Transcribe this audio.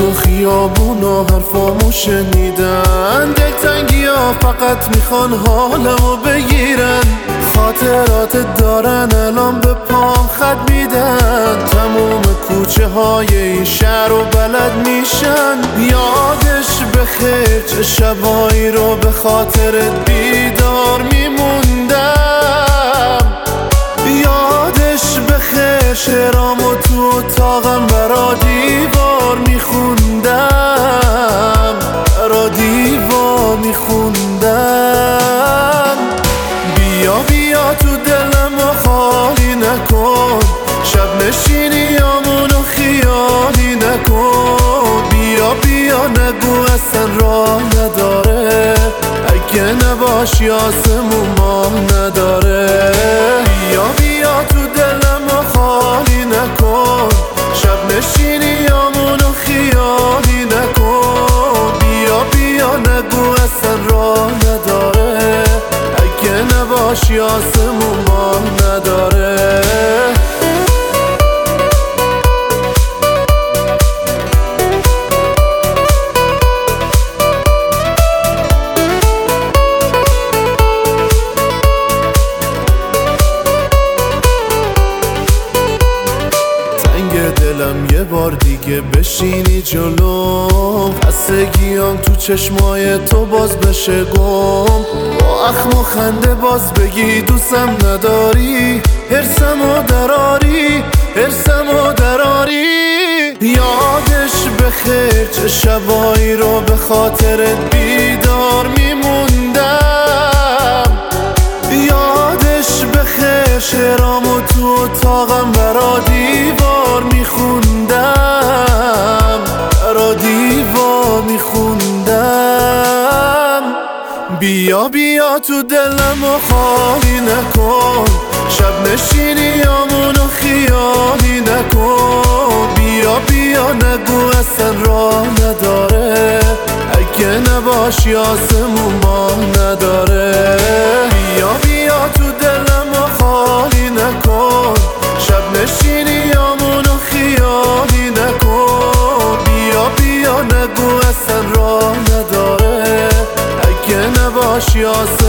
تو خیابونا حرفامو شنیدن، دلتنگی ها فقط میخوان حالمو بگیرن. خاطرات دارن الان به پام خط میدن، تموم کوچه های این شهر رو بلد میشن. یادش بخیر چه شبایی رو به خاطرت بیدار میموندم. یادش بخیر شعرامو تو اتاقم برا دیوار میخوندم، برا دیوار میخوندم. بیا بیا تو دلمو خالی نکن، شب نشینیامونو خیالی نکن. بیا بیا نگو اصلا راه نداره، اگه نباشی آسمون ماه نداره. بیا بیا تو دلمو خالی نکن، شب نشینیامونو خیالی نکن. بیا بیا نگو اصلا راه نداره، اگه نباشی آسمون ماه نداره. دلم یه بار دیگه بشینی جلوم، خستگیام تو چشمای تو باز بشه گم. با اخم و خنده باز بگی دوستم نداری، حرسمو دراری، حرسمو دراری. یادش بخیر چه شبایی رو به خاطرت بیدار میموندم. یادش بخیر شعرامو تو اتاقم برا دیوار میخوندم، برا دیوار میخوندم. بیا بیا تو دلمو خالی نکن، شب نشینیامونو خیالی نکن. بیا بیا نگو اصلا راه نداره، اگه نباشی آسمون ماه نداره. بیا بیا تو دلمو خالی نکن، شب نشینیامونو خیالی نکن. بیا بیا نگو اصلا راه نداره، اگه نباشی آسمون